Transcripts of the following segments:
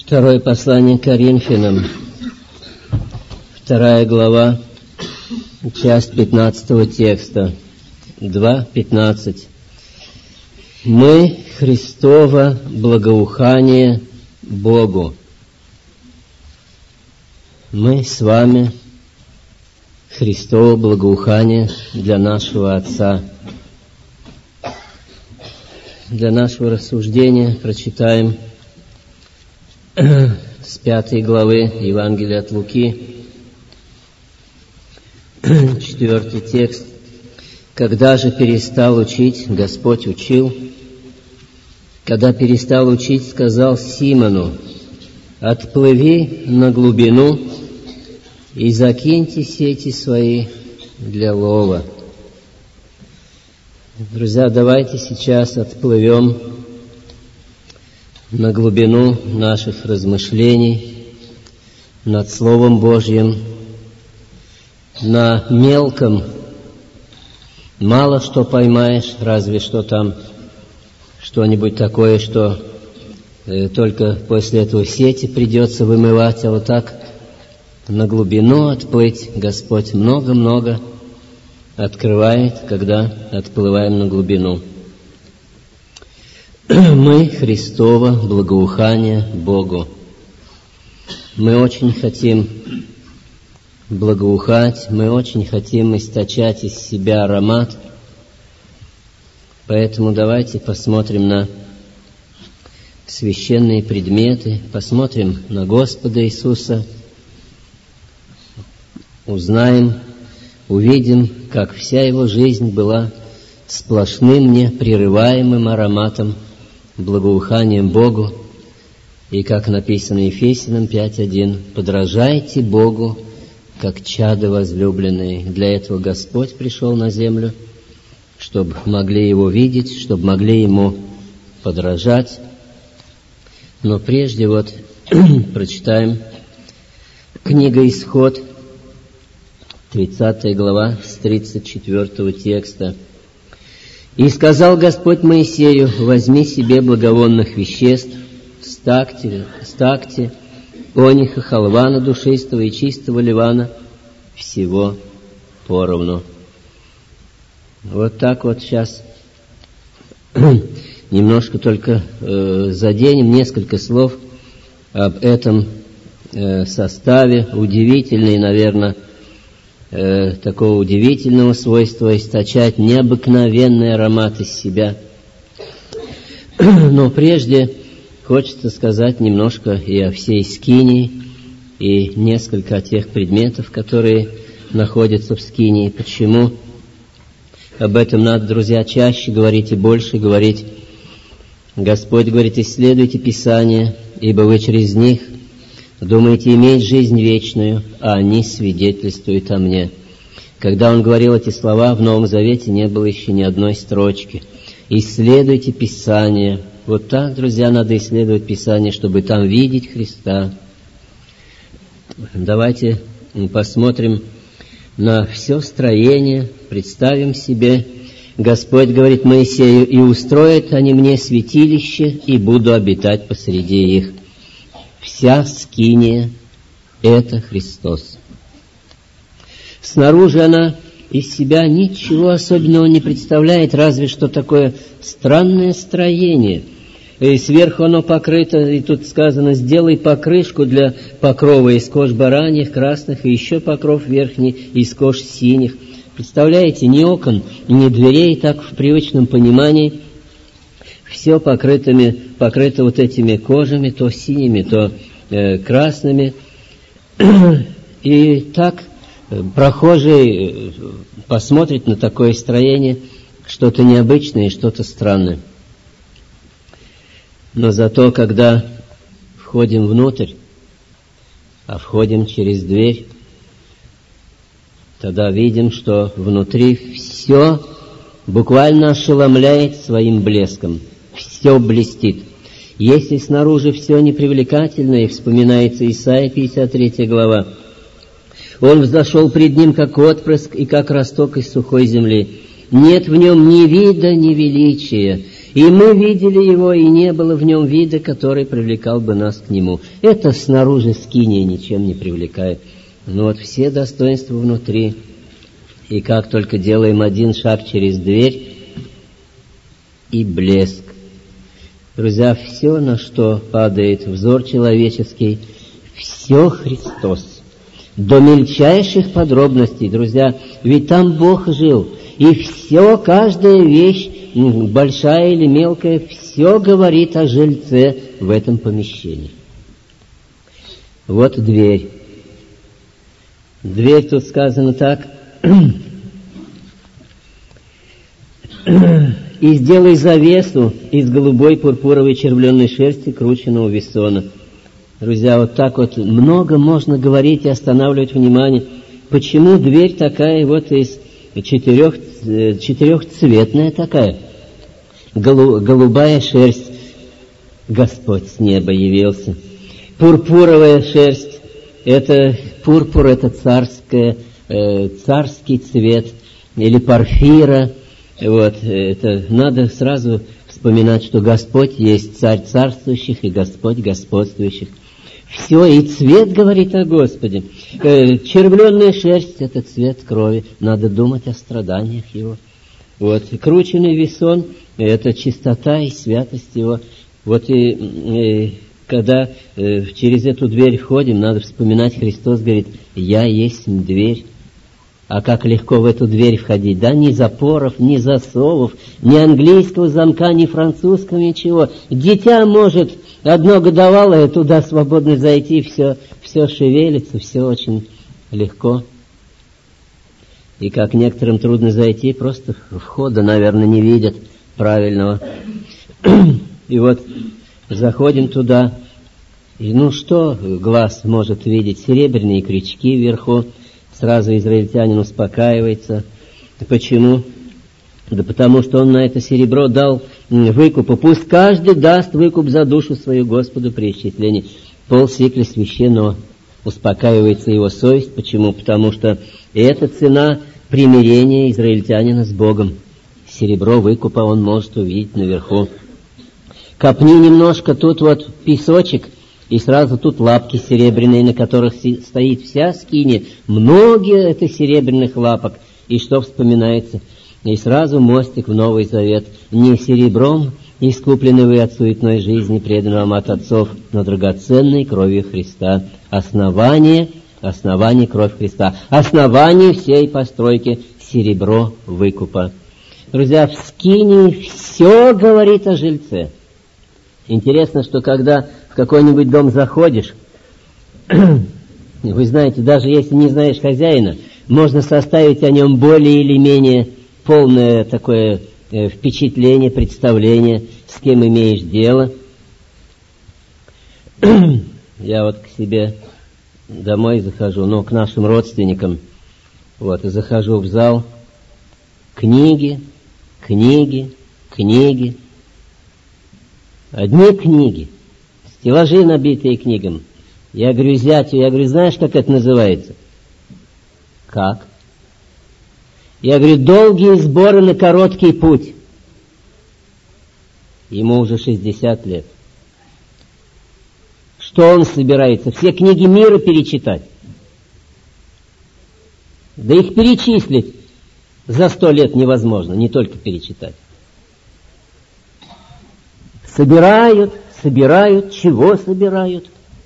Второе послание к Коринфянам, 2 глава, часть 15 текста, 2:15. Мы Христово благоухание Богу. Мы с вами Христово благоухание для нашего Отца. Для нашего рассуждения прочитаем с 5 главы Евангелия от Луки, 4 текст. Когда же перестал учить, Господь учил. Когда перестал учить, сказал Симону: отплыви на глубину и закиньте сети свои для лова. Друзья, давайте сейчас отплывем на глубину наших размышлений над Словом Божьим. На мелком мало что поймаешь, разве что там что-нибудь такое, что только после этого сети придется вымывать, а вот так на глубину отплыть Господь много-много открывает, когда отплываем на глубину. Мы Христово благоухание Богу. Мы очень хотим благоухать, мы очень хотим источать из себя аромат. Поэтому давайте посмотрим на священные предметы, посмотрим на Господа Иисуса, узнаем, увидим, как вся Его жизнь была сплошным, непрерываемым ароматом, благоуханием Богу. И как написано Ефесянам 5:1, подражайте Богу, как чада возлюбленные. Для этого Господь пришел на землю, чтобы могли Его видеть, чтобы могли Ему подражать. Но прежде прочитаем книга Исход, 30 глава, с 34 текста. «И сказал Господь Моисею: возьми себе благовонных веществ, стакти, ониха, халвана душистого и чистого ливана, всего поровну». Вот так вот сейчас немножко только заденем несколько слов об этом составе. Удивительный, наверное, такого удивительного свойства источать необыкновенный аромат из себя. Но прежде хочется сказать немножко и о всей скинии, и несколько о тех предметов, которые находятся в скинии. Почему? Об этом надо, друзья, чаще говорить и больше говорить. Господь говорит: исследуйте Писания, ибо вы через них думаете иметь жизнь вечную, а они свидетельствуют о мне. Когда Он говорил эти слова, в Новом Завете не было еще ни одной строчки. Исследуйте Писание. Вот так, друзья, надо исследовать Писание, чтобы там видеть Христа. Давайте посмотрим на все строение, представим себе. Господь говорит Моисею: и устроят они мне святилище, и буду обитать посреди их. Вся скиния — это Христос. Снаружи она из себя ничего особенного не представляет, разве что такое странное строение. И сверху оно покрыто, и тут сказано: сделай покрышку для покрова из кож бараньих, красных, и еще покров верхний из кож синих. Представляете, ни окон, ни дверей, так в привычном понимании. Все покрыто вот этими кожами, то синими, то красными. И так прохожий посмотрит на такое строение, что-то необычное и что-то странное. Но зато, когда входим внутрь, а входим через дверь, тогда видим, что внутри все буквально ошеломляет своим блеском. Все блестит. Если снаружи все непривлекательно, и вспоминается Исайя 53 глава, «Он взошел пред ним, как отпрыск, и как росток из сухой земли. Нет в нем ни вида, ни величия, И мы видели его, и не было в нем вида, который привлекал бы нас к нему. Это снаружи скиния ничем не привлекает. Но вот все достоинства внутри. И как только делаем один шаг через дверь, и блеск. Друзья, все, на что падает взор человеческий, все Христос. До мельчайших подробностей, друзья, ведь там Бог жил. И все, каждая вещь, большая или мелкая, все говорит о жильце в этом помещении. Вот дверь. Дверь тут сказано так. «И сделай завесу из голубой пурпуровой червленной шерсти крученного весона». Друзья, вот так вот много можно говорить и останавливать внимание. Почему дверь такая вот из четырехцветная такая? Голубая шерсть. Господь с неба явился. Пурпуровая шерсть. Это пурпур, это царский цвет. Или порфира. Вот, это надо сразу вспоминать, что Господь есть Царь царствующих и Господь господствующих. Все, и цвет говорит о Господе. Червленная шерсть — это цвет крови. Надо думать о страданиях Его. Вот, крученный весон — это чистота и святость Его. Вот и когда через эту дверь входим, надо вспоминать, Христос говорит: «Я есть дверь». А как легко в эту дверь входить, да? Ни запоров, ни засовов, ни английского замка, ни французского, ничего. Дитя может, одно годовалое, туда свободно зайти, все шевелится, все очень легко. И как некоторым трудно зайти, просто входа, наверное, не видят правильного. И вот заходим туда, и что глаз может видеть? Серебряные крючки вверху. Сразу израильтянин успокаивается. Почему? Да потому что он на это серебро дал выкуп. Пусть каждый даст выкуп за душу свою Господу при исчислении. Полсикля священного. Успокаивается его совесть. Почему? Потому что это цена примирения израильтянина с Богом. Серебро выкупа он может увидеть наверху. Копни немножко, тут вот песочек, и сразу тут лапки серебряные, на которых стоит вся скиния. Многие это серебряных лапок. И что вспоминается? И сразу мостик в Новый Завет. Не серебром искуплены вы от суетной жизни, преданного вам от отцов, но драгоценной кровью Христа. Основание кровь Христа. Основание всей постройки — серебро выкупа. Друзья, в скинии все говорит о жильце. Интересно, что когда в какой-нибудь дом заходишь, вы знаете, даже если не знаешь хозяина, можно составить о нем более или менее полное такое впечатление, представление, с кем имеешь дело. Я вот к себе домой захожу, к нашим родственникам, и захожу в зал, книги. Одни книги, стеллажи, набитые книгами. Я говорю зятю, знаешь, как это называется? Как? Я говорю, долгие сборы на короткий путь. Ему уже 60 лет. Что он собирается? Все книги мира перечитать? Да их перечислить за 100 лет невозможно, не только перечитать. Собирают, чего собирают?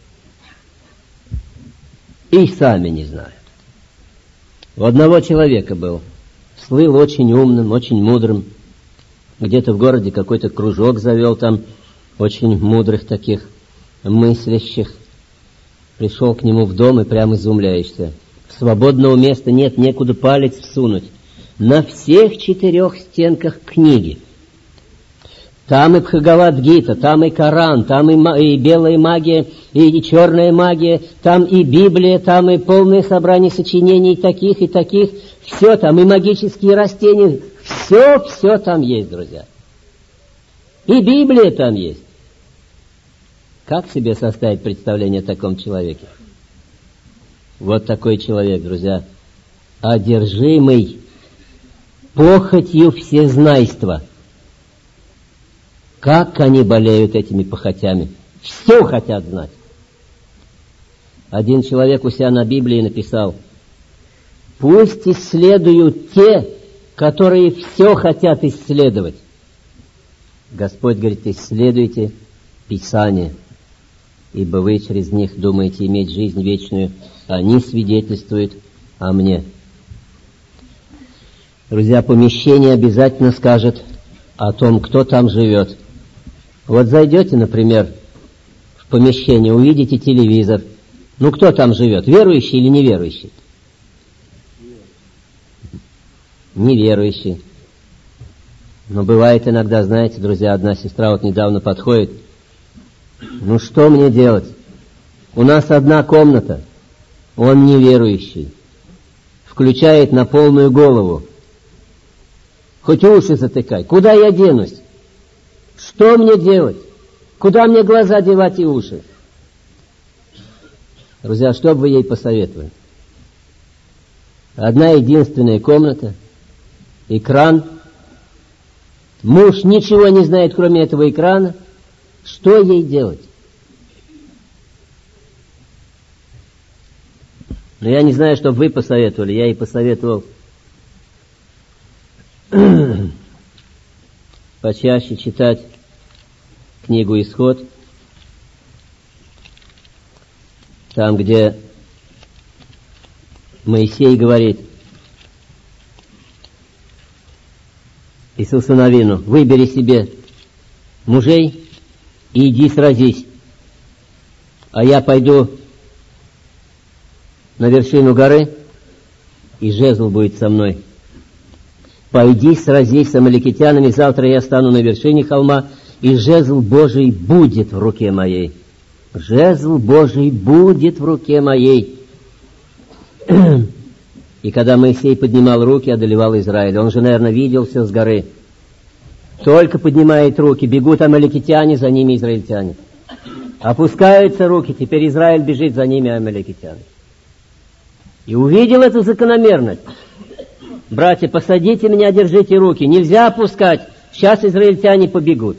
И сами не знают. У одного человека был, слыл очень умным, очень мудрым. Где-то в городе какой-то кружок завел там очень мудрых таких, мыслящих. Пришел к нему в дом и прямо изумляешься. Свободного места нет, некуда палец всунуть. На всех 4 стенках книги. Там и Бхагавад-гита, там и Коран, там и белая магия, и черная магия, там и Библия, там и полное собрание сочинений таких и таких. Все там, и магические растения, все там есть, друзья. И Библия там есть. Как себе составить представление о таком человеке? Вот такой человек, друзья, одержимый похотью всезнайства. Как они болеют этими похотями. Все хотят знать. Один человек у себя на Библии написал: пусть исследуют те, которые все хотят исследовать. Господь говорит: исследуйте Писание, ибо вы через них думаете иметь жизнь вечную, они свидетельствуют о мне. Друзья, помещение обязательно скажет о том, кто там живет. Вот зайдете, например, в помещение, увидите телевизор. Ну, кто там живет, верующий или неверующий? Неверующий. Но бывает иногда, знаете, друзья, одна сестра вот недавно подходит: ну что мне делать? У нас одна комната, он неверующий, включает на полную голову, хоть уши затыкай, куда я денусь? Что мне делать? Куда мне глаза девать и уши? Друзья, что бы вы ей посоветовали? Одна единственная комната, экран, муж ничего не знает, кроме этого экрана. Что ей делать? Но я не знаю, что бы вы посоветовали. Я ей посоветовал почаще читать книгу «Исход», там, где Моисей говорит Иисусу Навину: выбери себе мужей и иди сразись, а я пойду на вершину горы, и жезл будет со мной. Пойди сразись с амаликитянами, завтра я стану на вершине холма, и жезл Божий будет в руке моей. Жезл Божий будет в руке моей. И когда Моисей поднимал руки, одолевал Израиль. Он же, наверное, видел все с горы. Только поднимает руки, бегут амаликитяне, за ними израильтяне. Опускаются руки, теперь Израиль бежит, за ними амаликитяне. И увидел эту закономерность. Братья, посадите меня, держите руки. Нельзя опускать. Сейчас израильтяне побегут.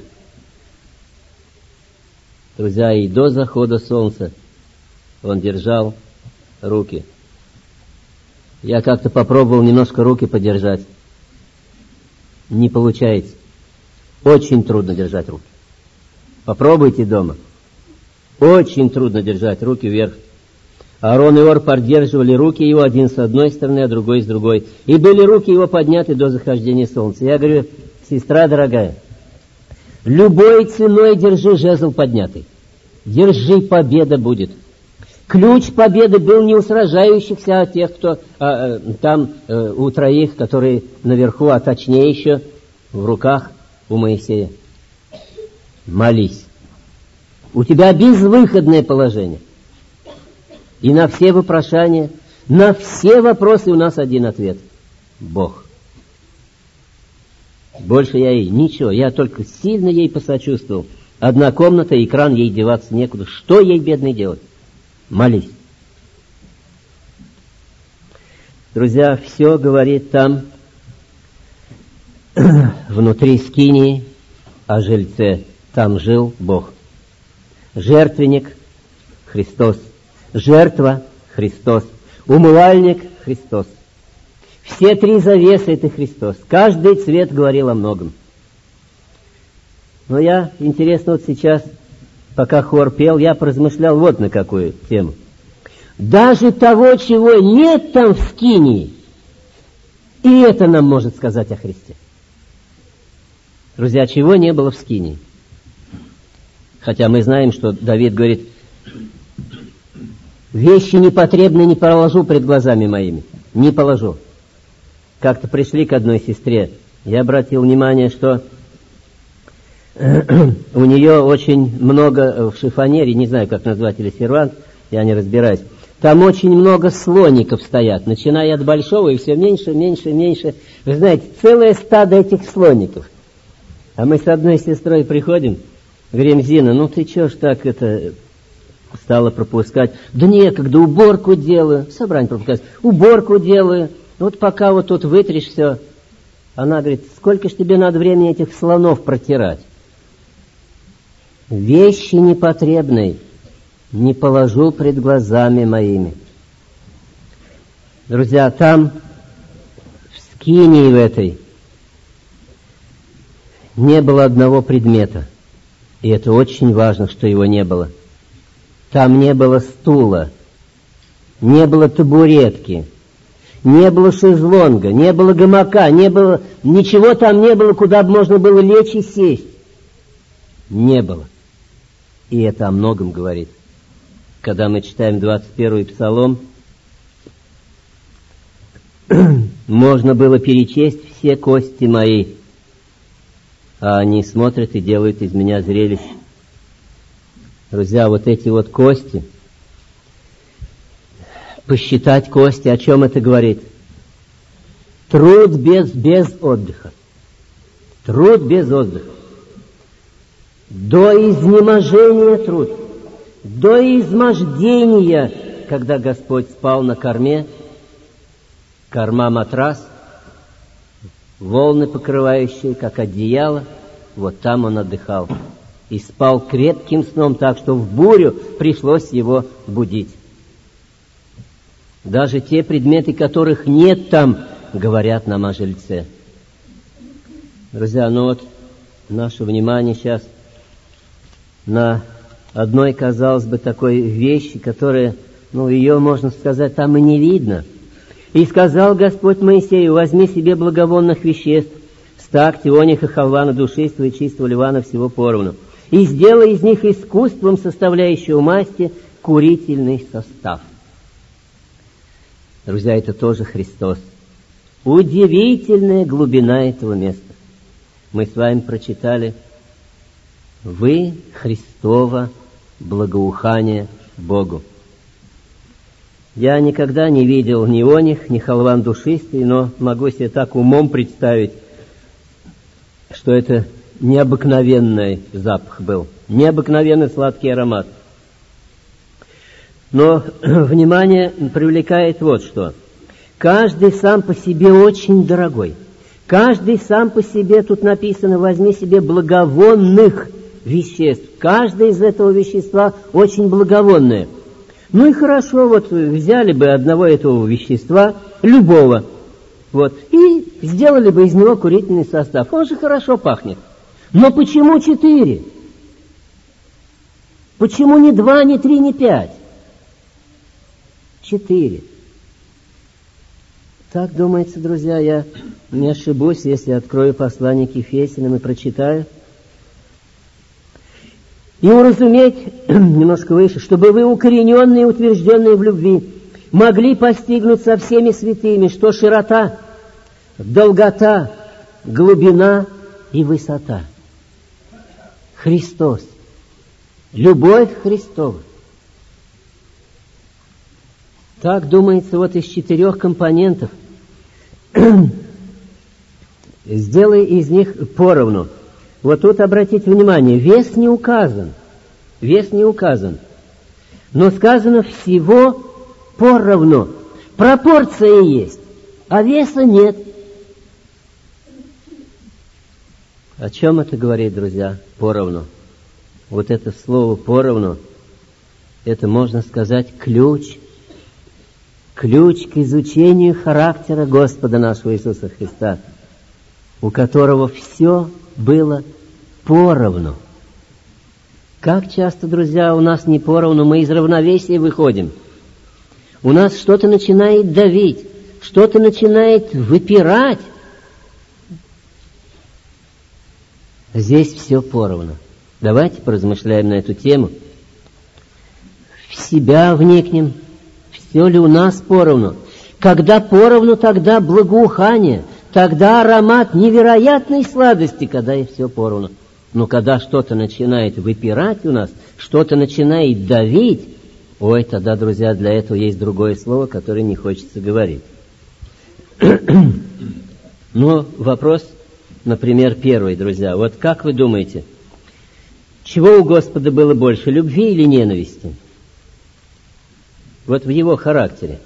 Друзья, и до захода солнца он держал руки. Я как-то попробовал немножко руки подержать. Не получается. Очень трудно держать руки. Попробуйте дома. Очень трудно держать руки вверх. Аарон и Ор поддерживали руки его, один с одной стороны, а другой с другой. И были руки его подняты до захождения солнца. Я говорю: сестра дорогая, любой ценой держи жезл поднятый. Держи, победа будет. Ключ победы был не у сражающихся, а тех, кто там у троих, которые наверху, а точнее еще в руках у Моисея. Молись. У тебя безвыходное положение. И на все вопрошания, на все вопросы у нас один ответ: Бог. Больше я ей ничего, я только сильно ей посочувствовал. Одна комната, экран, ей деваться некуда. Что ей, бедной, делать? Молись. Друзья, все говорит там внутри скинии о жильце. Там жил Бог. Жертвенник — Христос. Жертва — Христос. Умывальник — Христос. Все три завесы — это Христос. Каждый цвет говорил о многом. Но я, интересно, вот сейчас, пока хор пел, я поразмышлял вот на какую тему. Даже того, чего нет там в скинии, и это нам может сказать о Христе. Друзья, чего не было в скинии? Хотя мы знаем, что Давид говорит: вещи непотребные не положу пред глазами моими. Не положу. Как-то пришли к одной сестре. Я обратил внимание, что у нее очень много в шифонере, не знаю, как назвать, или сервант, я не разбираюсь. Там очень много слоников стоят, начиная от большого и все меньше, меньше, меньше. Вы знаете, целое стадо этих слоников. А мы с одной сестрой приходим, говорим: Зина, ну ты чё ж так это стала пропускать? Да некогда, уборку делаю. Собрание пропускать. Уборку делаю. Вот пока вот тут вытришь все. Она говорит: сколько ж тебе надо времени этих слонов протирать? вещи непотребной не положу пред глазами моими. Друзья, там, в скинии в этой, не было одного предмета. И это очень важно, что его не было. Там не было стула, не было табуретки, не было шезлонга, не было гамака, ничего там не было, куда бы можно было лечь и сесть. Не было. И это о многом говорит. Когда мы читаем 21-й Псалом, можно было перечесть все кости мои, а они смотрят и делают из меня зрелище. Друзья, вот эти вот кости, посчитать кости, о чем это говорит? Труд без отдыха. Труд без отдыха. До изнеможения труд. До измождения, когда Господь спал на корме, корма матрас, волны покрывающие, как одеяло, вот там он отдыхал. И спал крепким сном, так что в бурю пришлось его будить. Даже те предметы, которых нет там, говорят нам о жильце. Друзья, наше внимание сейчас на одной, казалось бы, такой вещи, которая, ее, можно сказать, там и не видно. «И сказал Господь Моисею, возьми себе благовонных веществ, стакти, ониха, халвана, душистого и чистого ливана всего поровну, и сделай из них искусством составляющего масти курительный состав». Друзья, это тоже Христос. Удивительная глубина этого места. Мы с вами прочитали: «Вы Христово благоухание Богу». Я никогда не видел ни оних, ни халван душистый, но могу себе так умом представить, что это необыкновенный запах был, необыкновенный сладкий аромат. Но внимание привлекает вот что. Каждый сам по себе очень дорогой. Каждый сам по себе, тут написано, возьми себе благовонных веществ. Каждое из этого вещества очень благовонное. И хорошо, взяли бы одного этого вещества, любого, и сделали бы из него курительный состав. Он же хорошо пахнет. Но почему 4? Почему не 2, не 3, не 5? 4. Так думается, друзья, я не ошибусь, если открою послание к Ефесянам и прочитаю. И уразуметь немножко выше, чтобы вы, укорененные и утвержденные в любви, могли постигнуть со всеми святыми, что широта, долгота, глубина и высота. Христос. Любовь Христова. Так думается, из 4 компонентов. Сделай из них поровну. Тут обратите внимание, вес не указан. Вес не указан. Но сказано всего поровну. Пропорция есть, а веса нет. О чем это говорит, друзья? Поровну. Это слово поровну, это, можно сказать, ключ к изучению характера Господа нашего Иисуса Христа, у которого все было поровну. Как часто, друзья, у нас не поровну, мы из равновесия выходим. У нас что-то начинает давить, что-то начинает выпирать. Здесь все поровну. Давайте поразмышляем на эту тему. В себя вникнем, все ли у нас поровну. Когда поровну, тогда благоухание, тогда аромат невероятной сладости, когда и все поровну. Но когда что-то начинает выпирать у нас, что-то начинает давить, тогда, друзья, для этого есть другое слово, которое не хочется говорить. Но вопрос, например, первый, друзья. Как вы думаете, чего у Господа было больше, любви или ненависти? В его характере.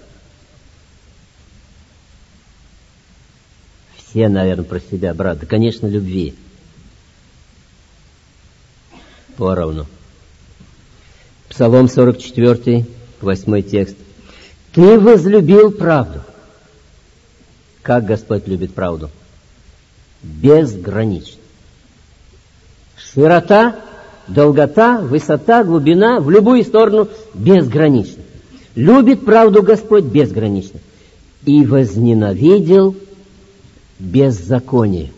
Все, наверное, про себя, брат. Да, конечно, любви. поровну. Псалом 44, 8 текст. «Ты возлюбил правду». Как Господь любит правду? Безгранично. Широта, долгота, высота, глубина, в любую сторону безгранично. Любит правду Господь безгранично. И возненавидел беззаконие.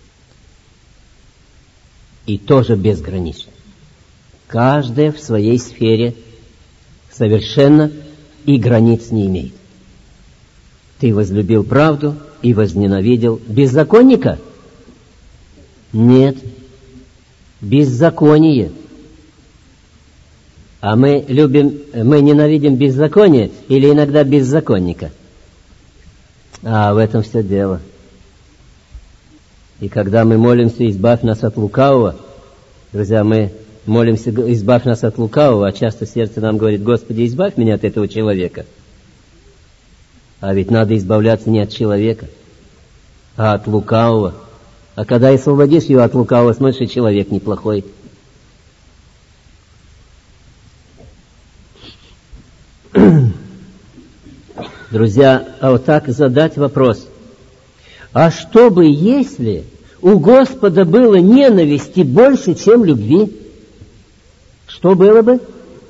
И тоже безгранично. Каждая в своей сфере совершенно и границ не имеет. Ты возлюбил правду и возненавидел беззаконника? Нет. Беззаконие. А мы ненавидим беззаконие или иногда беззаконника? В этом все дело. И когда мы молимся, избавь нас от лукавого, друзья, мы молимся, избавь нас от лукавого, а часто сердце нам говорит: Господи, избавь меня от этого человека. А ведь надо избавляться не от человека, а от лукавого. А когда освободишь его от лукавого, смотришь, и человек неплохой. Друзья, а вот так задать вопрос. А что бы, если у Господа было ненависти больше, чем любви? Что было бы?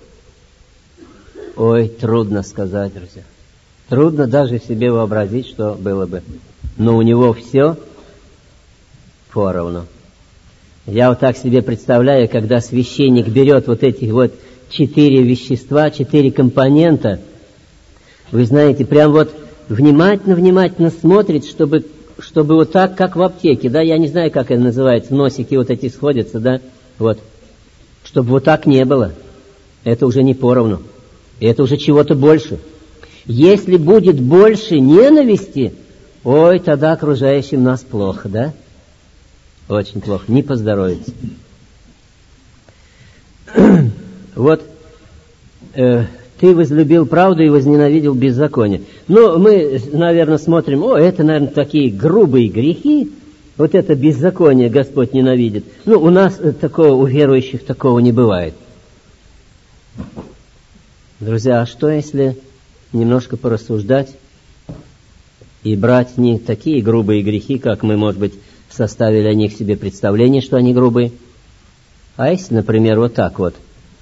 Ой, трудно сказать, друзья. Трудно даже себе вообразить, что было бы. Но у него все поровну. Я вот так себе представляю, когда священник берет вот эти вот 4 вещества, 4 компонента, вы знаете, прям вот внимательно смотрит, чтобы вот так, как в аптеке, да, я не знаю, как это называется, носики вот эти сходятся, да, вот, чтобы вот так не было. Это уже не поровну. Это уже чего-то больше. Если будет больше ненависти, ой, тогда окружающим нас плохо, да? Очень плохо, не поздоровится. Вот, ты возлюбил правду и возненавидел беззаконие. Но мы, наверное, смотрим, это, наверное, такие грубые грехи, вот это беззаконие Господь ненавидит. У нас такого, у верующих такого не бывает. Друзья, а что если немножко порассуждать и брать не такие грубые грехи, как мы, может быть, составили о них себе представление, что они грубые, а если, например, вот так вот.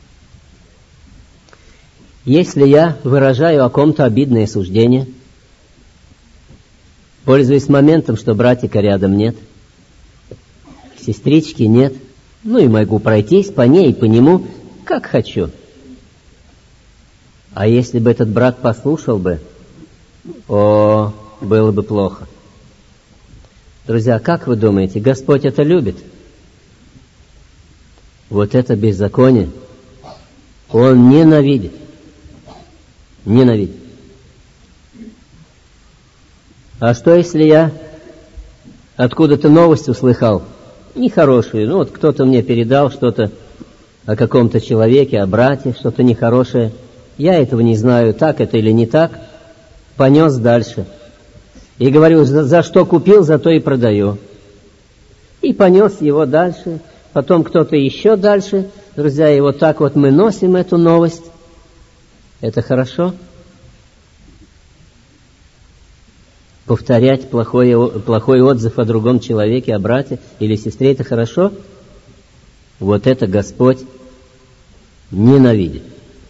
Если я выражаю о ком-то обидное суждение, пользуясь моментом, что братика рядом нет, сестрички нет, и могу пройтись по ней и по нему, как хочу. А если бы этот брат послушал бы, было бы плохо. Друзья, как вы думаете, Господь это любит? Вот это беззаконие Он ненавидит. Ненавидит. А что, если я откуда-то новость услыхал, нехорошую, вот кто-то мне передал что-то о каком-то человеке, о брате, что-то нехорошее, я этого не знаю, так это или не так, понес дальше. И говорю, за что купил, за то и продаю. И понес его дальше, потом кто-то еще дальше. Друзья, и вот так вот мы носим эту новость. Это хорошо? Повторять плохой отзыв о другом человеке, о брате или сестре, это хорошо? Вот это Господь ненавидит.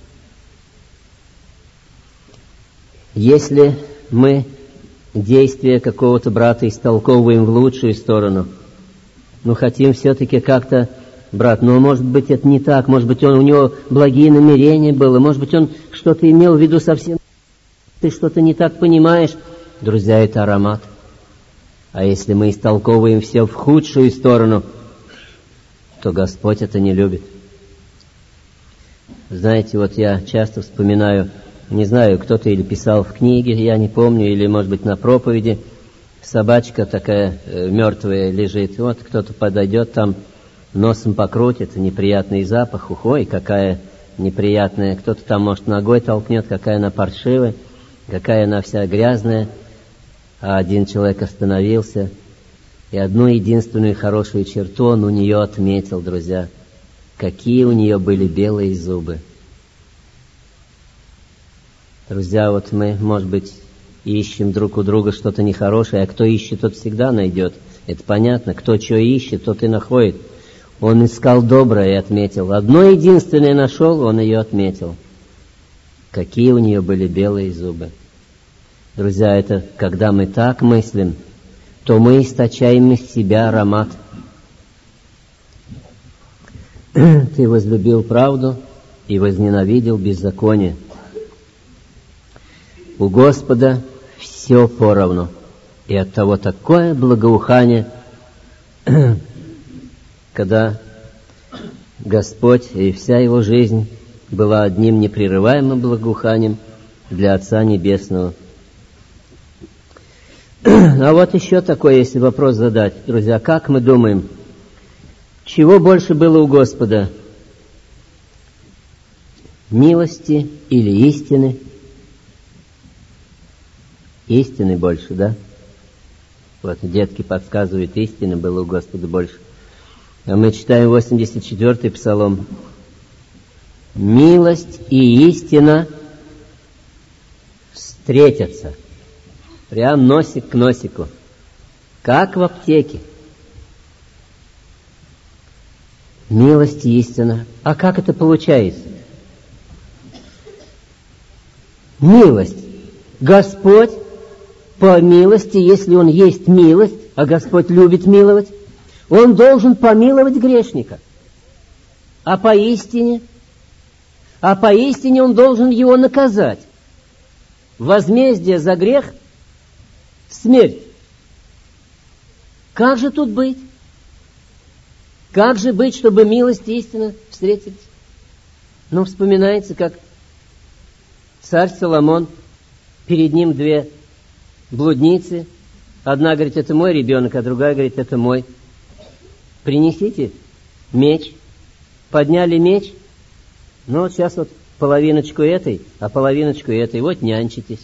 Если мы действия какого-то брата истолковываем в лучшую сторону, хотим все-таки как-то, брат, может быть, это не так, может быть, у него благие намерения было, может быть, он что-то имел в виду совсем, ты что-то не так понимаешь. Друзья, это аромат. А если мы истолковываем все в худшую сторону, то Господь это не любит. Знаете, вот я часто вспоминаю, не знаю, кто-то или писал в книге, я не помню, или, может быть, на проповеди, собачка такая мертвая лежит, вот кто-то подойдет там, носом покрутит, неприятный запах, ой, какая неприятная, кто-то там, может, ногой толкнет, какая она паршивая, какая она вся грязная, а один человек остановился, и одну единственную хорошую черту он у нее отметил, друзья. какие у нее были белые зубы. Друзья, вот мы, может быть, ищем друг у друга что-то нехорошее, а кто ищет, тот всегда найдет. Это понятно, кто что ищет, тот и находит. Он искал доброе и отметил. Одно единственное нашел, он ее отметил. Какие у нее были белые зубы. Друзья, это когда мы так мыслим, то мы источаем из себя аромат. Ты возлюбил правду и возненавидел беззаконие. У Господа все поровну, и оттого такое благоухание, когда Господь и вся Его жизнь была одним непрерываемым благоуханием для Отца Небесного. А вот еще такой, если вопрос задать, друзья, как мы думаем, чего больше было у Господа? Милости или истины? Истины больше, да? Вот детки подсказывают, истины было у Господа больше. А мы читаем 84-й Псалом. Милость и истина встретятся. Прям носик к носику. Как в аптеке. Милость и истина. А как это получается? Милость. Господь по милости, если Он есть милость, а Господь любит миловать, Он должен помиловать грешника. А поистине Он должен его наказать. Возмездие за грех — смерть. Как же тут быть? Как же быть, чтобы милость и истина встретились? Ну, вспоминается, как царь Соломон, перед ним две блудницы. Одна говорит, это мой ребенок, а другая говорит, это мой. Принесите меч. Подняли меч. Ну, вот сейчас вот половиночку этой, а половиночку этой. Вот нянчитесь.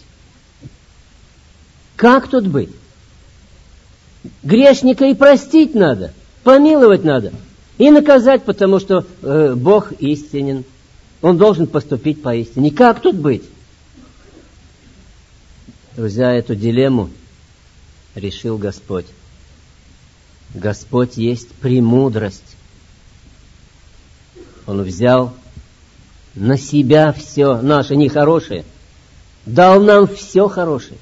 Как тут быть? Грешника и простить надо, помиловать надо, и наказать, потому что Бог истинен. Он должен поступить по истине. Как тут быть? Друзья, эту дилемму решил Господь. Господь есть премудрость. Он взял на себя все наше нехорошее, дал нам все хорошее.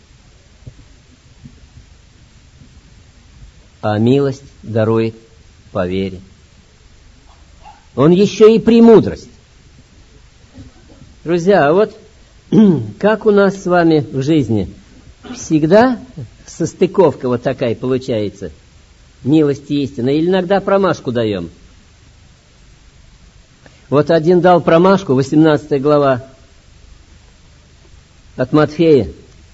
А милость дарует по вере. Он еще и премудрость. Друзья, а вот как у нас с вами в жизни всегда состыковка вот такая получается, милость и истина, или иногда промашку даем. Вот один дал промашку, 18 глава от Матфея.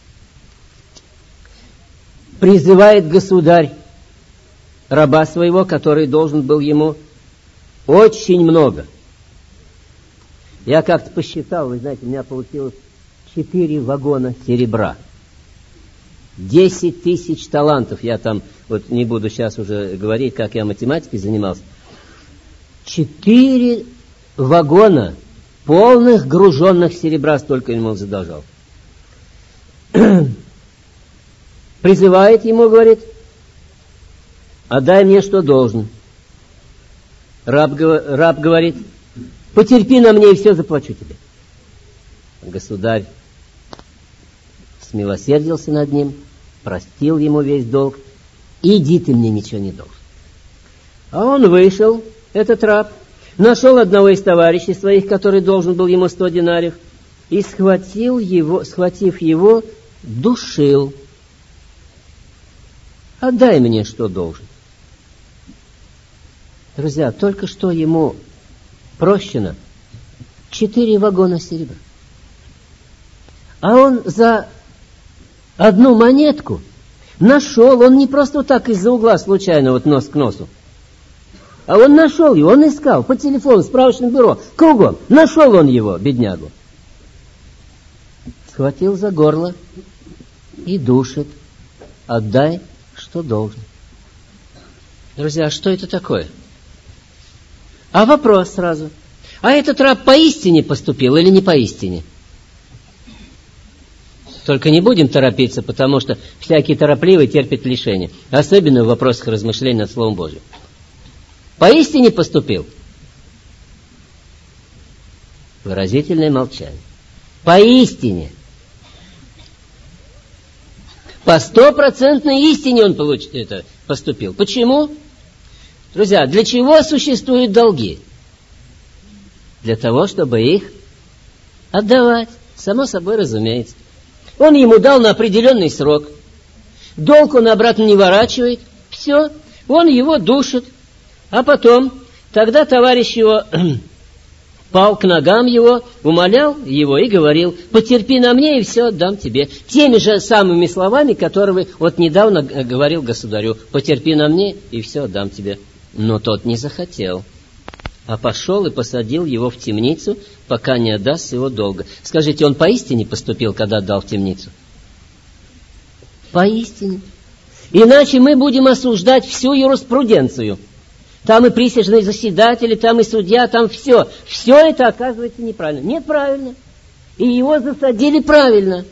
Призывает государь раба своего, который должен был ему очень много. Я как-то посчитал, вы знаете, у меня получилось 4 вагона серебра. 10 тысяч талантов. Я там, вот не буду сейчас уже говорить, как я математикой занимался. 4 вагона полных, груженных серебра, столько ему задолжал. Призывает ему, говорит, отдай мне, что должен. Раб говорит, потерпи на мне, и все заплачу тебе. Государь смилосердился над ним, простил ему весь долг. Иди, ты мне ничего не должен. А он вышел, этот раб, нашел одного из товарищей своих, который должен был ему 100 динариев, и схватив его, душил. Отдай мне, что должен. Друзья, только что ему прощено 4 вагона серебра. А он за одну монетку нашел, он не просто так из-за угла случайно, вот нос к носу, а он нашел его, он искал по телефону, справочное бюро, кругом. Нашел он его, беднягу. Схватил за горло и душит. Отдай, что должен. Друзья, что это такое? А вопрос сразу. А этот раб поистине поступил или не поистине? Только не будем торопиться, потому что всякий торопливый терпит лишение. Особенно в вопросах размышлений над Словом Божьим. Поистине поступил? Выразительное молчание. Поистине. По 100% истине он поступил. Почему? Друзья, для чего существуют долги? Для того, чтобы их отдавать. Само собой разумеется. Он ему дал на определенный срок. Долг он обратно не ворачивает. Все. Он его душит. А потом, тогда товарищ его пал к ногам его, умолял его и говорил: потерпи на мне, и все отдам тебе. Теми же самыми словами, которые вот недавно говорил государю: потерпи на мне, и все отдам тебе. Но тот не захотел, а пошел и посадил его в темницу, пока не отдаст его долга. Скажите, он поистине поступил, когда отдал в темницу? Поистине. Иначе мы будем осуждать всю юриспруденцию. Там и присяжные заседатели, там и судья, там все. Все это оказывается неправильно. Нет, правильно. И его засадили правильно.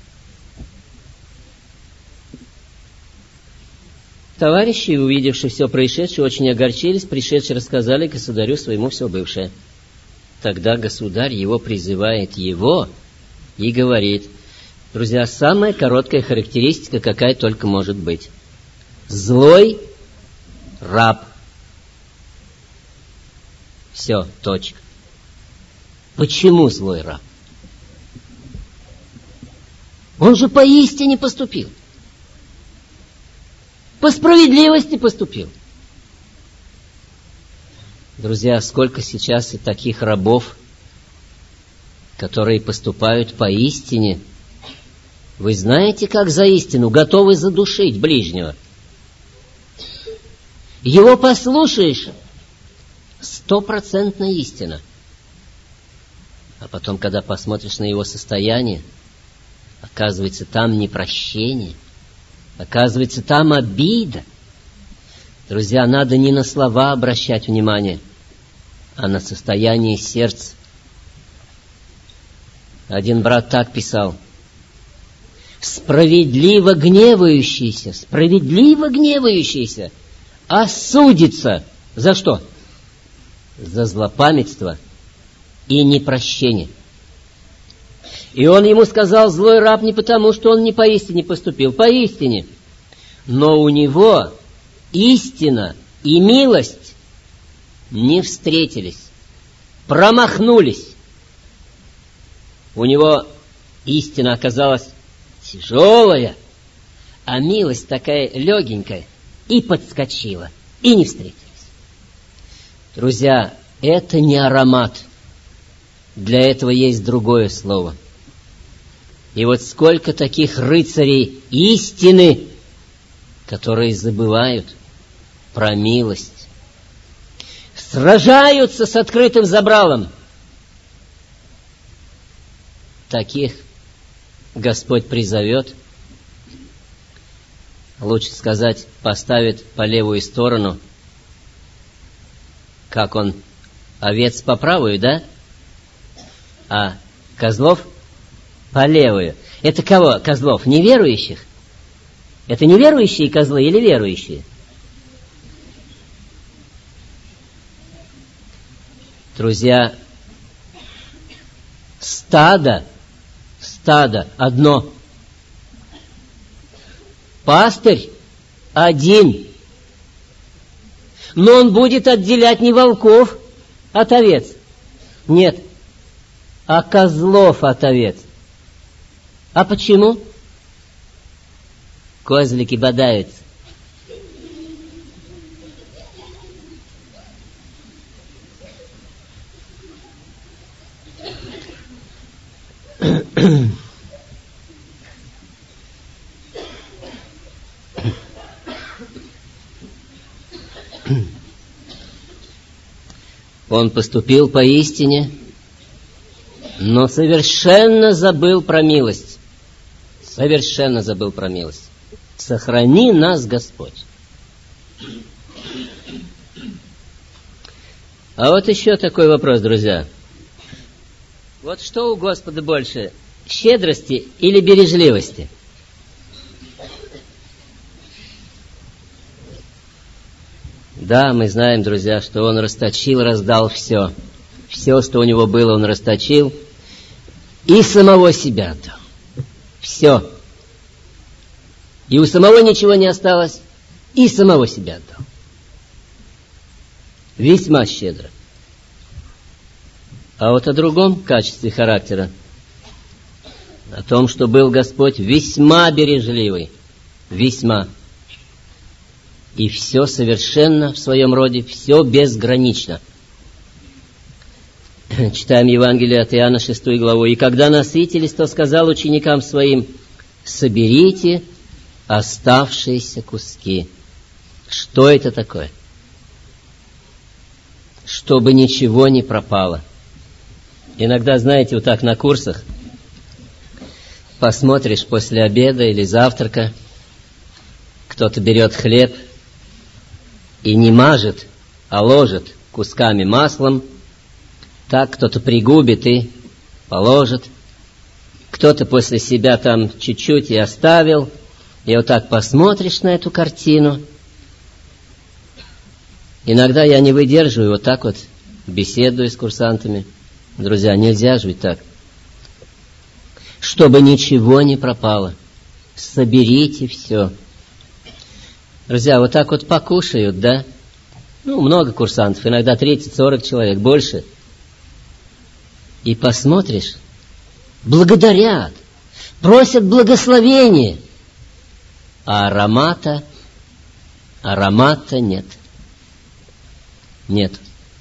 Товарищи, увидевши все происшедшее, очень огорчились, пришедшие рассказали государю своему все бывшее. Тогда государь его призывает его и говорит: друзья, самая короткая характеристика, какая только может быть. Злой раб. Все, точка. Почему злой раб? Он же поистине поступил. По справедливости поступил. Друзья, сколько сейчас и таких рабов, которые поступают поистине. Вы знаете, как за истину готовы задушить ближнего? Его послушаешь, 100% истина. А потом, когда посмотришь на его состояние, оказывается, там не прощение, оказывается, там обида. Друзья, надо не на слова обращать внимание, а на состояние сердца. Один брат так писал: справедливо гневающийся осудится. За что? За злопамятство и непрощение. И он ему сказал: злой раб не потому, что он не поистине поступил, поистине, но у него истина и милость не встретились, промахнулись. У него истина оказалась тяжелая, а милость такая легенькая, и подскочила, и не встретились. Друзья, это не аромат. Для этого есть другое слово. И вот сколько таких рыцарей истины, которые забывают про милость, сражаются с открытым забралом. Таких Господь призовет, лучше сказать, поставит по левую сторону, как он овец по правую, да? А козлов по левую. Это кого, козлов? Неверующих? Это неверующие козлы или верующие? Друзья, стадо одно. Пастырь один. Но он будет отделять не волков от овец. Нет, а козлов от овец. А почему? Козлики бодаются. Он поступил поистине, но совершенно забыл про милость. Совершенно забыл про милость. Сохрани нас, Господь. А вот еще такой вопрос, друзья. Вот что у Господа больше, щедрости или бережливости? Да, мы знаем, друзья, что Он расточил, раздал все. Все, что у Него было, Он расточил. И самого себя отдал. Все. И у самого ничего не осталось, и самого себя отдал. Весьма щедро. А вот о другом качестве характера, о том, что был Господь весьма бережливый, весьма. И все совершенно в своем роде, все безгранично. Читаем Евангелие от Иоанна, 6 главу. «И когда насытились, то сказал ученикам своим: соберите оставшиеся куски». Что это такое? Чтобы ничего не пропало. Иногда, знаете, вот так на курсах посмотришь после обеда или завтрака, кто-то берет хлеб и не мажет, а ложит кусками маслом. Так кто-то пригубит и положит. Кто-то после себя там чуть-чуть и оставил. И вот так посмотришь на эту картину. Иногда я не выдерживаю, вот так вот беседую с курсантами. Друзья, нельзя же ведь так. Чтобы ничего не пропало. Соберите все. Друзья, вот так вот покушают, да? Много курсантов, иногда 30-40 человек, больше. И посмотришь, благодарят, просят благословения, а аромата нет. Нет.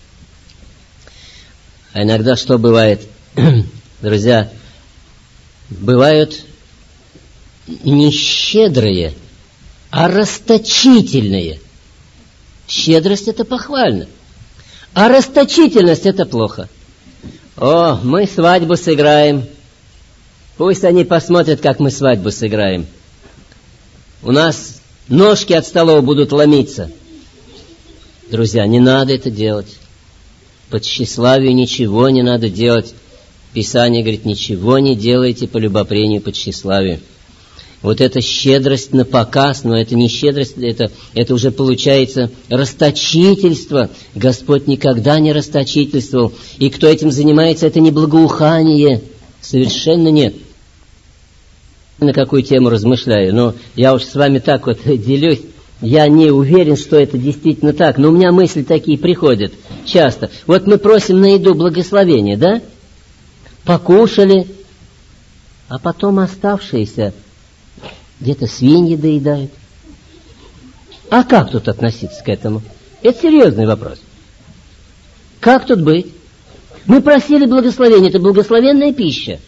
А иногда что бывает? Друзья, бывают не щедрые, а расточительные. Щедрость — это похвально, а расточительность — это плохо. О, мы свадьбу сыграем. Пусть они посмотрят, как мы свадьбу сыграем. У нас ножки от столов будут ломиться. Друзья, не надо это делать. По тщеславию ничего не надо делать. Писание говорит, ничего не делайте по любопрению, по тщеславию. Вот эта щедрость на показ, но это не щедрость, это уже получается расточительство. Господь никогда не расточительствовал. И кто этим занимается, это не благоухание. Совершенно нет. На какую тему размышляю, но я уж с вами так вот делюсь. Я не уверен, что это действительно так, но у меня мысли такие приходят часто. Вот мы просим на еду благословения, да? Покушали, а потом оставшиеся где-то свиньи доедают. А как тут относиться к этому? Это серьезный вопрос. Как тут быть? Мы просили благословения, это благословенная пища.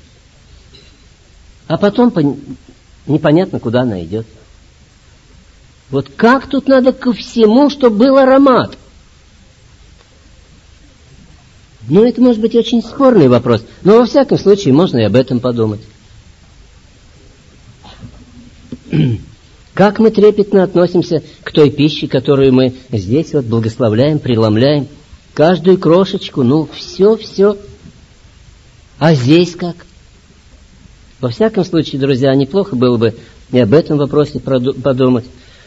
А потом непонятно, куда она идет. Вот как тут надо ко всему, чтобы был аромат? Это может быть очень спорный вопрос, но во всяком случае можно и об этом подумать. Как мы трепетно относимся к той пище, которую мы здесь вот благословляем, преломляем. Каждую крошечку, все. А здесь как? Во всяком случае, друзья, неплохо было бы и об этом вопросе подумать.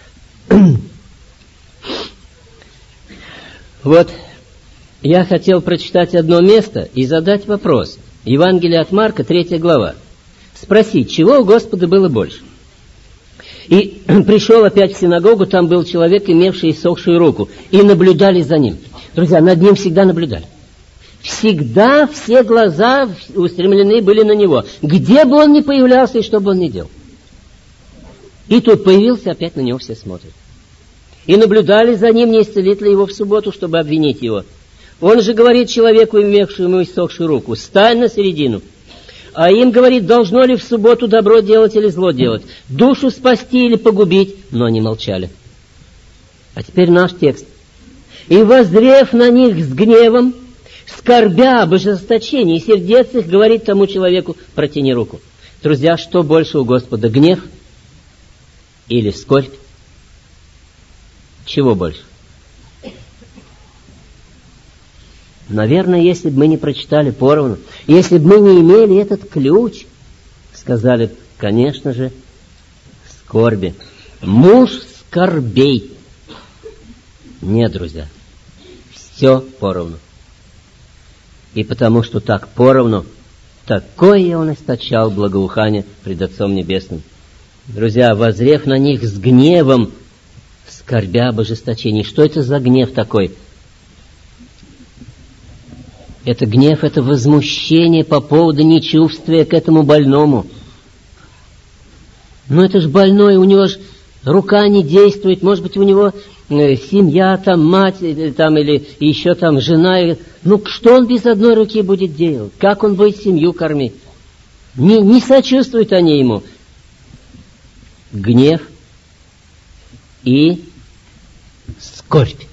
Вот, я хотел прочитать одно место и задать вопрос. Евангелие от Марка, 3 глава. Спросить, чего у Господа было больше? И пришел опять в синагогу, там был человек, имевший иссохшую руку, и наблюдали за ним. Друзья, над ним всегда наблюдали. Всегда все глаза устремлены были на него. Где бы он ни появлялся и что бы он ни делал. И тут появился, опять на него все смотрят. И наблюдали за ним, не исцелит ли его в субботу, чтобы обвинить его. Он же говорит человеку, имевшему иссохшую руку: стань на середину. А им говорит, должно ли в субботу добро делать или зло делать, душу спасти или погубить, но они молчали. А теперь наш текст. И воззрев на них с гневом, скорбя об ожесточении сердец их, говорит тому человеку: протяни руку. Друзья, что больше у Господа, гнев или скорбь? Чего больше? Наверное, если бы мы не прочитали поровну, если бы мы не имели этот ключ, сказали, конечно же, скорби. Муж скорбей. Нет, друзья, все поровну. И потому что так поровну, такое он источал благоухание пред Отцом Небесным. Друзья, воззрев на них с гневом, скорбя об ожесточении. Что это за гнев такой? Это гнев, это возмущение по поводу нечувствия к этому больному. Ну это ж больной, у него ж рука не действует, может быть, у него семья, там, мать, там, или еще там жена. Ну что он без одной руки будет делать? Как он будет семью кормить? Не сочувствуют они ему. Гнев и скорбь.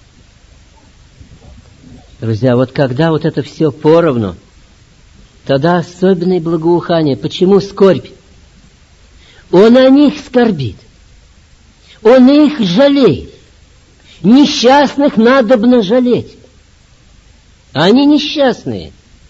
Друзья, вот когда вот это все поровну, тогда особенное благоухание. Почему скорбь? Он о них скорбит. Он их жалеет. Несчастных надобно жалеть. Они несчастные.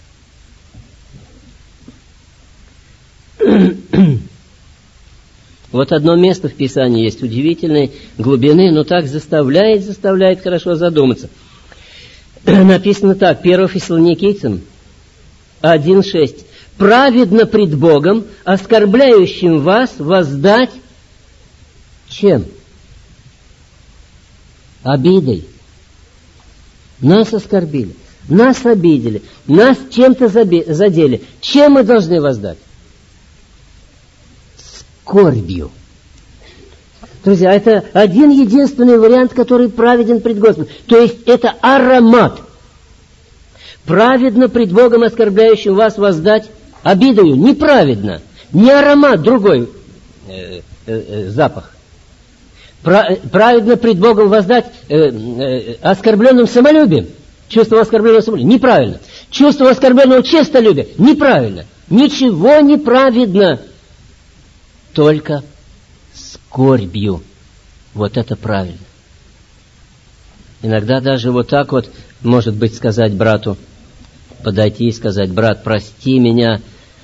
Вот одно место в Писании есть удивительной глубины, но так заставляет хорошо задуматься. Написано так, 1 Фессалоникийцам 1:6. «Праведно пред Богом, оскорбляющим вас, воздать чем? Обидой. Нас оскорбили, нас обидели, нас чем-то задели. Чем мы должны воздать? Скорбью». Друзья, это один единственный вариант, который праведен пред Господом. То есть это аромат. Праведно пред Богом, оскорбляющим вас, воздать обидою. Неправедно. Не аромат, другой запах. Праведно пред Богом воздать оскорбленным самолюбием. Чувство оскорбленного самолюбия. Неправильно. Чувство оскорбленного честолюбия. Неправильно. Ничего не праведно. Только скорбью. Вот это правильно. Иногда даже вот так вот, может быть, сказать брату, подойти и сказать: брат, прости меня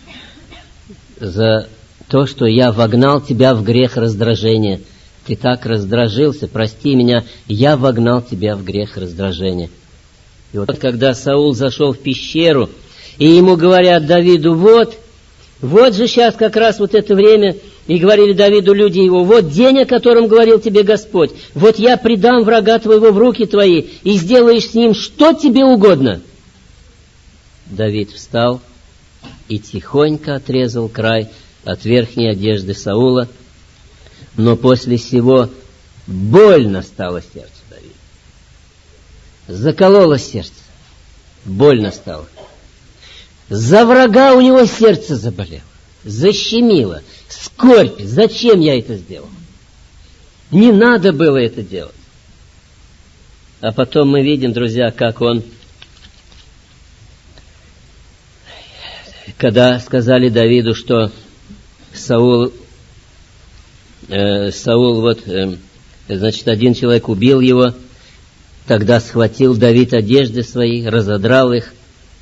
за то, что я вогнал тебя в грех раздражения. Ты так раздражился, прости меня, я вогнал тебя в грех раздражения. И вот когда Саул зашел в пещеру, и ему говорят Давиду: вот же сейчас как раз вот это время, и говорили Давиду люди его: вот день, о котором говорил тебе Господь, вот я предам врага твоего в руки твои, и сделаешь с ним что тебе угодно. Давид встал и тихонько отрезал край от верхней одежды Саула, но после сего больно стало сердце Давида. Закололо сердце, больно стало. За врага у него сердце заболело, защемило. Скорбь, зачем я это сделал? Не надо было это делать. А потом мы видим, друзья, как он, когда сказали Давиду, что Саул значит, один человек убил его, тогда схватил Давид одежды свои, разодрал их,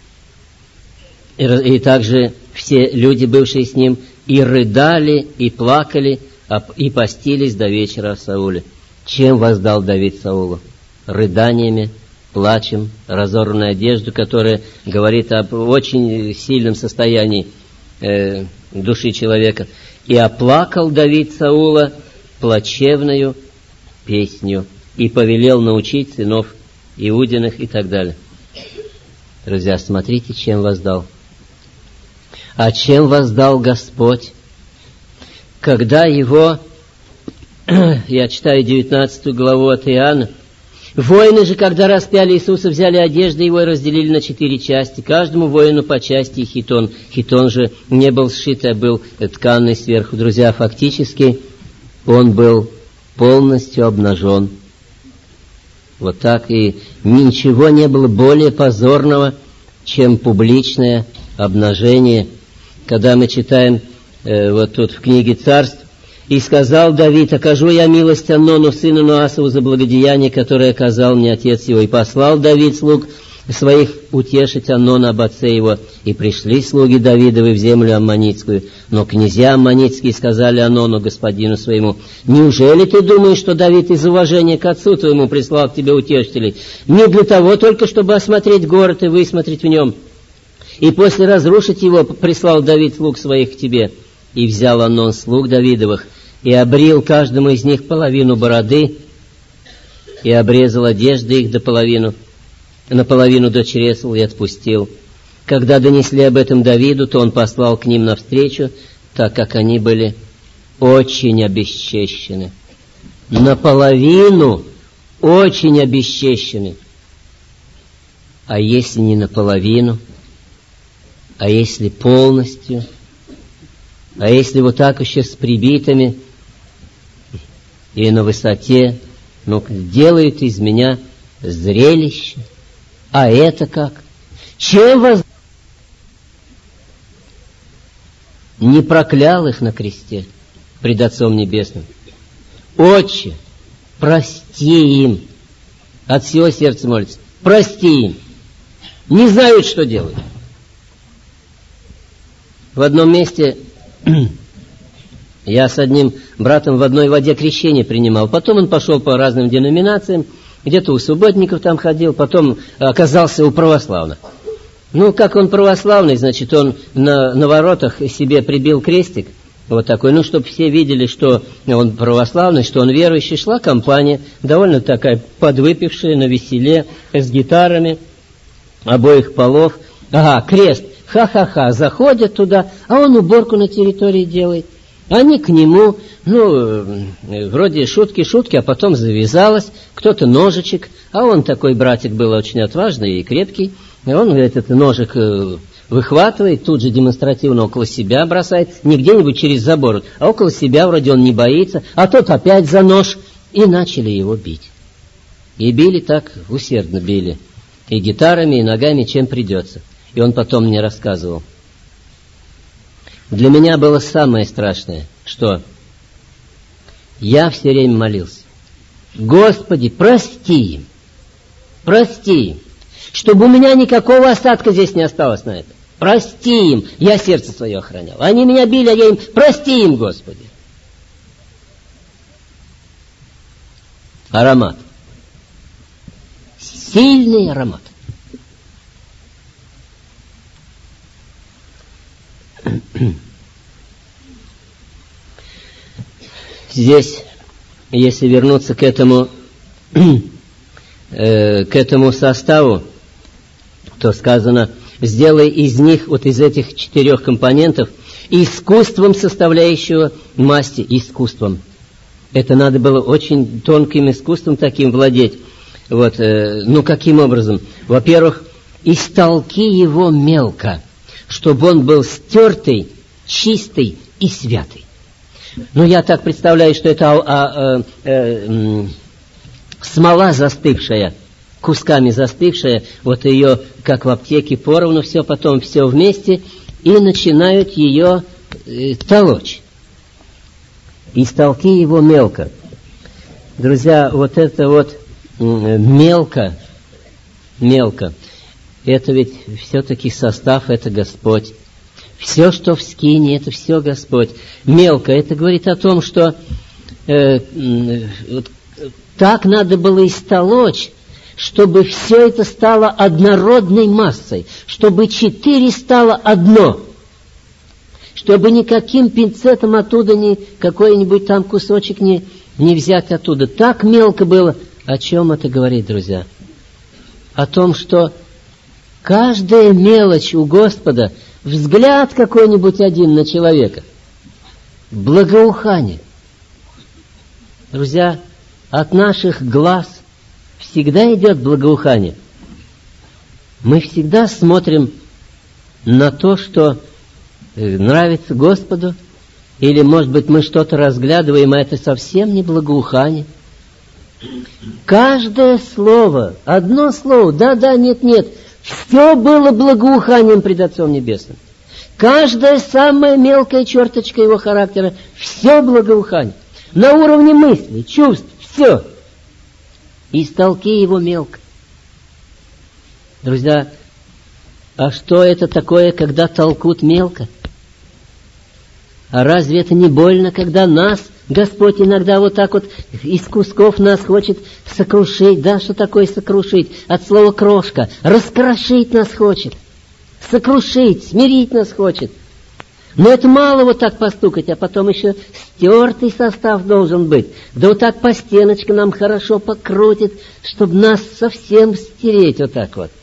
и также все люди, бывшие с ним, и рыдали, и плакали, и постились до вечера о Сауле. Чем воздал Давид Саулу? Рыданиями, плачем, разорванной одежду, которая говорит об очень сильном состоянии души человека. И оплакал Давид Саула плачевною песнью, и повелел научить сынов Иудиных и так далее. Друзья, смотрите, чем воздал. А чем воздал Господь? Когда его, я читаю 19 главу от Иоанна, воины же, когда распяли Иисуса, взяли одежды его и разделили на 4 части, каждому воину по части хитон. Хитон же не был сшит, а был тканный сверху. Друзья, фактически он был полностью обнажен. Вот так, и ничего не было более позорного, чем публичное обнажение. Когда мы читаем вот тут в книге Царств: «И сказал Давид: окажу я милость Амнону, сыну Нуасову, за благодеяние, которое оказал мне отец его. И послал Давид слуг своих утешить Амнона об отце его. И пришли слуги Давидовы в землю Аммонитскую. Но князья Аммонитские сказали Амнону, господину своему: неужели ты думаешь, что Давид из уважения к отцу твоему прислал к тебе утешителей? Не для того только, чтобы осмотреть город и высмотреть в нем. И после разрушить его прислал Давид слуг своих к тебе. И взял Амнон слуг Давидовых, и обрил каждому из них половину бороды, и обрезал одежды их наполовину до чресл, и отпустил. Когда донесли об этом Давиду, то он послал к ним навстречу, так как они были очень обесчещены. Наполовину очень обесчещены. А если не наполовину, а если полностью, а если вот так еще с прибитыми и на высоте, ну, делают из меня зрелище. А это как? Чем вас не проклял их на кресте пред Отцом Небесным? Отче, прости им. От всего сердца молится. Прости им. Не знают, что делают. В одном месте я с одним братом в одной воде крещение принимал. Потом он пошел по разным деноминациям, где-то у субботников там ходил, потом оказался у православных. Ну, как он православный, значит, он на воротах себе прибил крестик, вот такой, ну, чтобы все видели, что он православный, что он верующий. Шла компания, довольно такая подвыпившая, на веселе, с гитарами обоих полов. Ага, крест. Ха-ха-ха, заходят туда, а он уборку на территории делает. Они к нему, ну, вроде шутки-шутки, а потом завязалось, кто-то ножичек, а он такой братик был очень отважный и крепкий, и он этот ножик выхватывает, тут же демонстративно около себя бросает, не где-нибудь через забор, а около себя вроде он не боится, а тот опять за нож, и начали его бить. И били так, усердно били, и гитарами, и ногами, чем придется. И он потом мне рассказывал. Для меня было самое страшное, что я все время молился: Господи, прости им, чтобы у меня никакого остатка здесь не осталось на это. Прости им, я сердце свое охранял. Они меня били, а я им: прости им, Господи. Аромат. Сильный аромат. Здесь, если вернуться к этому составу, то сказано: сделай из них, вот из этих 4 компонентов, искусством составляющего масти, искусством. Это надо было очень тонким искусством таким владеть. Вот, ну, каким образом? Во-первых, истолки его мелко, чтобы он был стертый, чистый и святый. Ну, я так представляю, что это смола застывшая, кусками застывшая, вот ее, как в аптеке, поровну все, потом все вместе, и начинают ее толочь. Истолки его мелко. Друзья, вот это вот мелко, это ведь все-таки состав, это Господь. Все, что в скинии, это все Господь. Мелко, это говорит о том, что так надо было истолочь, чтобы все это стало однородной массой, чтобы 4 стало одно, чтобы никаким пинцетом оттуда какой-нибудь там кусочек не взять оттуда. Так мелко было. О чем это говорит, друзья? О том, что каждая мелочь у Господа, взгляд какой-нибудь один на человека, благоухание. Друзья, от наших глаз всегда идет благоухание. Мы всегда смотрим на то, что нравится Господу, или, может быть, мы что-то разглядываем, а это совсем не благоухание. Каждое слово, одно слово, да, нет, все было благоуханием пред Отцом Небесным. Каждая самая мелкая черточка его характера, все благоухание. На уровне мысли, чувств, все. Истолки его мелко. Друзья, а что это такое, когда толкут мелко? А разве это не больно, когда нас Господь иногда вот так вот из кусков нас хочет сокрушить? Да, что такое сокрушить? От слова крошка. Раскрошить нас хочет. Сокрушить, смирить нас хочет. Но это мало вот так постукать, а потом еще стертый состав должен быть. Да вот так по стеночке нам хорошо покрутит, чтобы нас совсем стереть вот так вот.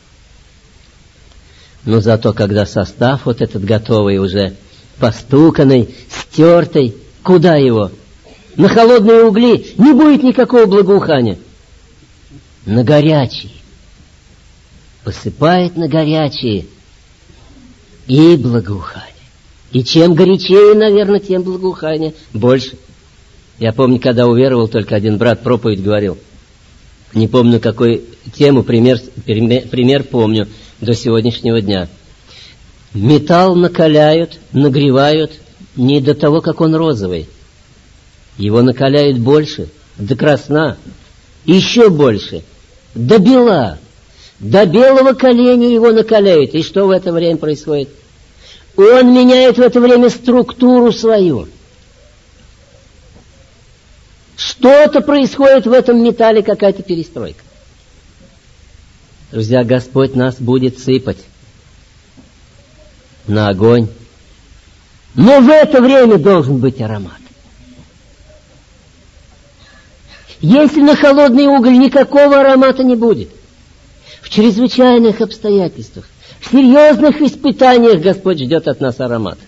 Но зато когда состав вот этот готовый уже, постуканный, стертый, куда его? На холодные угли не будет никакого благоухания. На горячие. Посыпает на горячие и благоухание. И чем горячее, наверное, тем благоухание больше. Я помню, когда уверовал, только один брат проповедь говорил. Не помню, какую тему, пример помню до сегодняшнего дня. Металл накаляют, нагревают не до того, как он розовый. Его накаляют больше, до красна, еще больше, до бела. До белого коленя его накаляют. И что в это время происходит? Он меняет в это время структуру свою. Что-то происходит в этом металле, какая-то перестройка. Друзья, Господь нас будет сыпать на огонь. Но в это время должен быть аромат. Если на холодный уголь никакого аромата не будет, в чрезвычайных обстоятельствах, в серьезных испытаниях Господь ждет от нас аромат.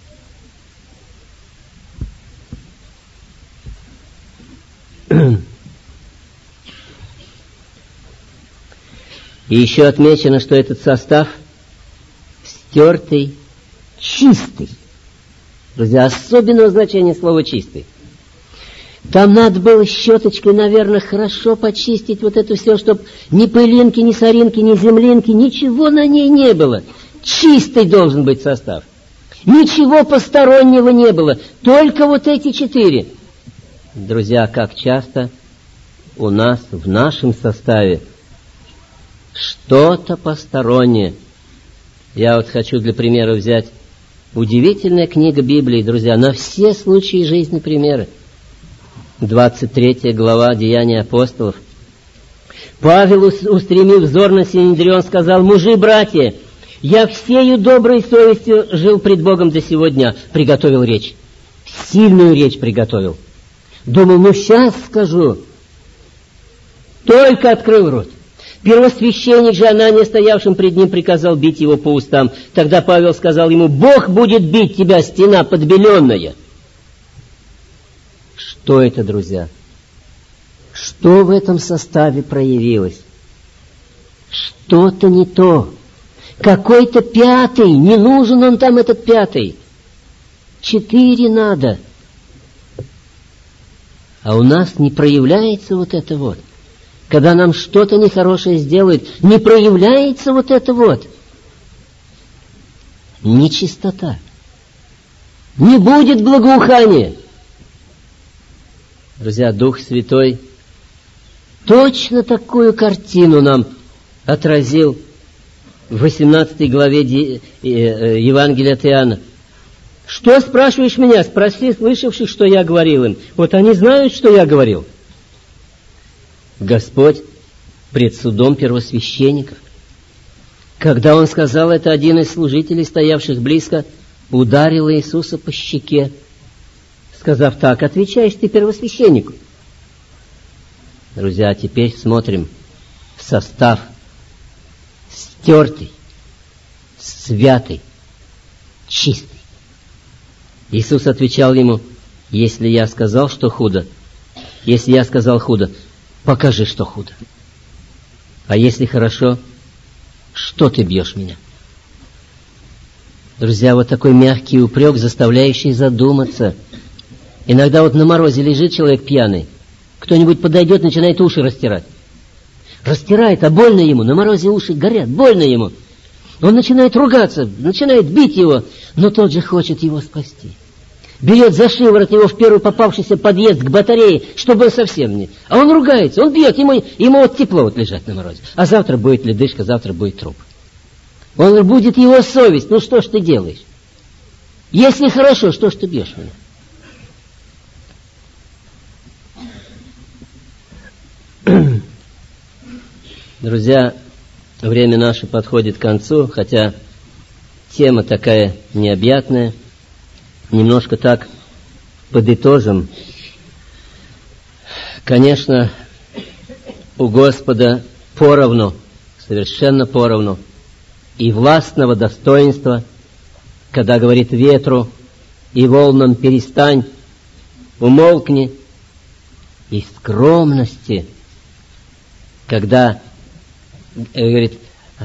И еще отмечено, что этот состав стертый, чистый. Друзья, особенного значения слова «чистый». Там надо было щеточкой, наверное, хорошо почистить вот это все, чтобы ни пылинки, ни соринки, ни землинки, ничего на ней не было. Чистый должен быть состав. Ничего постороннего не было. Только вот эти 4. Друзья, как часто у нас в нашем составе что-то постороннее. Я вот хочу для примера взять удивительная книга Библии, друзья, на все случаи жизни примеры. 23 глава Деяния апостолов. Павел, устремив взор на Синедрион, сказал: «Мужи, братья, я всею доброй совестью жил пред Богом до сего дня». Приготовил речь. Сильную речь приготовил. Думал, сейчас скажу. Только открыл рот. Первосвященник же Анания, стоявшим пред ним, приказал бить его по устам. Тогда Павел сказал ему: «Бог будет бить тебя, стена подбеленная». Что это, друзья? Что в этом составе проявилось? Что-то не то. Какой-то 5, не нужен он там, этот 5. 4 надо. А у нас не проявляется вот это вот. Когда нам что-то нехорошее сделают, не проявляется вот это вот. Нечистота. Не будет благоухания. Друзья, Дух Святой точно такую картину нам отразил в 18 главе Евангелия от Иоанна. «Что спрашиваешь меня? Спроси слышавших, что я говорил им». Вот они знают, что я говорил. Господь пред судом первосвященников. Когда Он сказал это, один из служителей, стоявших близко, ударил Иисуса по щеке, сказав так: «Отвечаешь ты первосвященнику». Друзья, теперь смотрим состав стертый, святый, чистый. Иисус отвечал ему: «Если я сказал, что худо, если я сказал худо, покажи, что худо. А если хорошо, что ты бьешь меня?» Друзья, вот такой мягкий упрек, заставляющий задуматься. Иногда вот на морозе лежит человек пьяный, кто-нибудь подойдет, начинает уши растирать. Растирает, а больно ему, на морозе уши горят, больно ему. Он начинает ругаться, начинает бить его, но тот же хочет его спасти. Берет за шиворот его в первый попавшийся подъезд к батарее, чтобы он совсем не... А он ругается, он бьет, ему вот тепло вот лежать на морозе. А завтра будет ледышка, завтра будет труп. Он будет его совесть. Ну что ж ты делаешь? Если хорошо, что ж ты бьешь меня? Друзья, время наше подходит к концу, хотя тема такая необъятная. Немножко так подытожим. Конечно, у Господа поровну, совершенно поровну, и властного достоинства, когда говорит ветру и волнам перестань, умолкни, и скромности, когда говорит,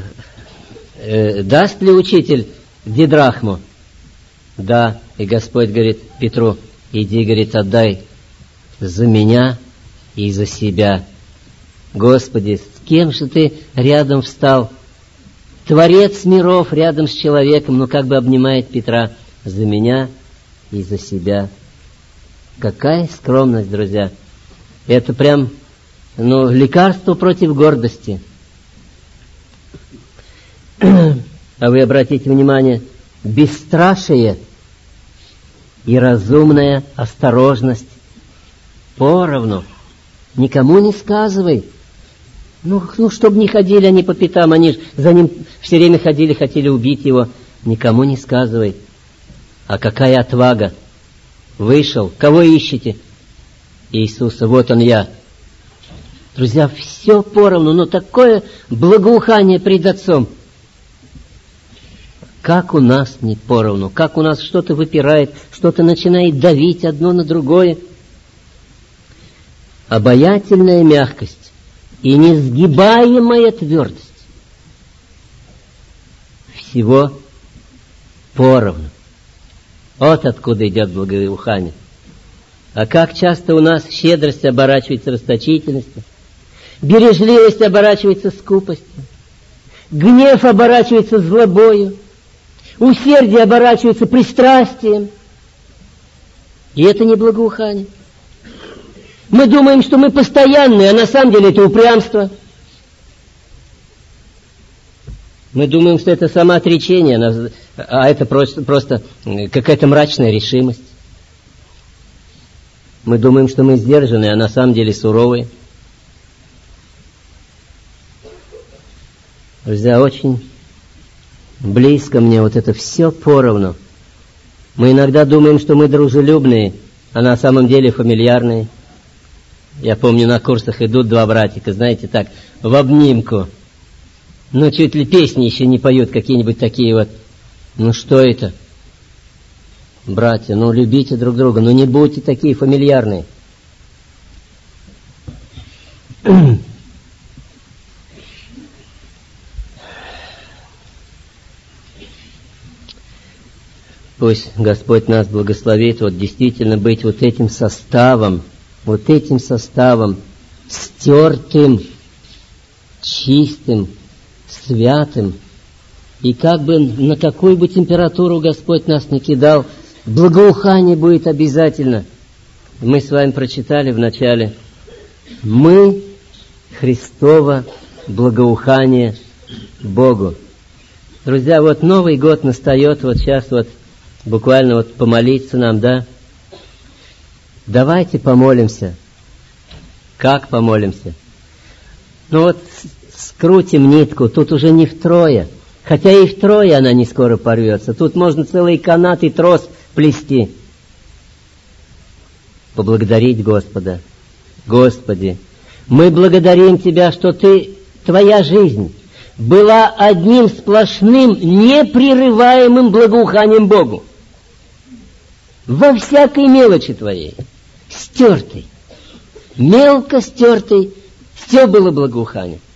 даст ли учитель дидрахму? Да, и Господь говорит Петру, иди, говорит, отдай за меня и за себя. Господи, с кем же ты рядом встал? Творец миров рядом с человеком, но как бы обнимает Петра за меня и за себя. Какая скромность, друзья! Это прям, лекарство против гордости. А вы обратите внимание, бесстрашие и разумная осторожность поровну. Никому не сказывай. Чтобы не ходили они по пятам, они за ним все время ходили, хотели убить его. Никому не сказывай. А какая отвага! Вышел. Кого ищете? Иисуса. Вот он я. Друзья, все поровну, но такое благоухание пред Отцом. Как у нас не поровну, как у нас что-то выпирает, что-то начинает давить одно на другое. Обаятельная мягкость и несгибаемая твердость. Всего поровну. Вот откуда идет благоухание. А как часто у нас щедрость оборачивается расточительностью, бережливость оборачивается скупостью, гнев оборачивается злобою, усердие оборачивается пристрастием. И это не благоухание. Мы думаем, что мы постоянные, а на самом деле это упрямство. Мы думаем, что это самоотречение, а это просто какая-то мрачная решимость. Мы думаем, что мы сдержанные, а на самом деле суровые. Друзья, очень близко мне вот это все поровну. Мы иногда думаем, что мы дружелюбные, а на самом деле фамильярные. Я помню, на курсах идут два братика, знаете, так, в обнимку. Чуть ли песни еще не поют, какие-нибудь такие вот. Что это? Братья, любите друг друга, не будьте такие фамильярные. Пусть Господь нас благословит действительно быть этим составом, стертым, чистым, святым. И как бы на какую бы температуру Господь нас не кидал, благоухание будет обязательно. Мы с вами прочитали в начале: мы Христово благоухание Богу. Друзья, Новый год настает, сейчас буквально помолиться нам, да? Давайте помолимся. Как помолимся? Скрутим нитку, тут уже не втрое. Хотя и втрое она не скоро порвется. Тут можно целый канат и трос плести. Поблагодарить Господа. Господи, мы благодарим Тебя, что Твоя жизнь была одним сплошным, непрерываемым благоуханием Богу. Во всякой мелочи Твоей, стертой, мелко стертой, все было благоухание.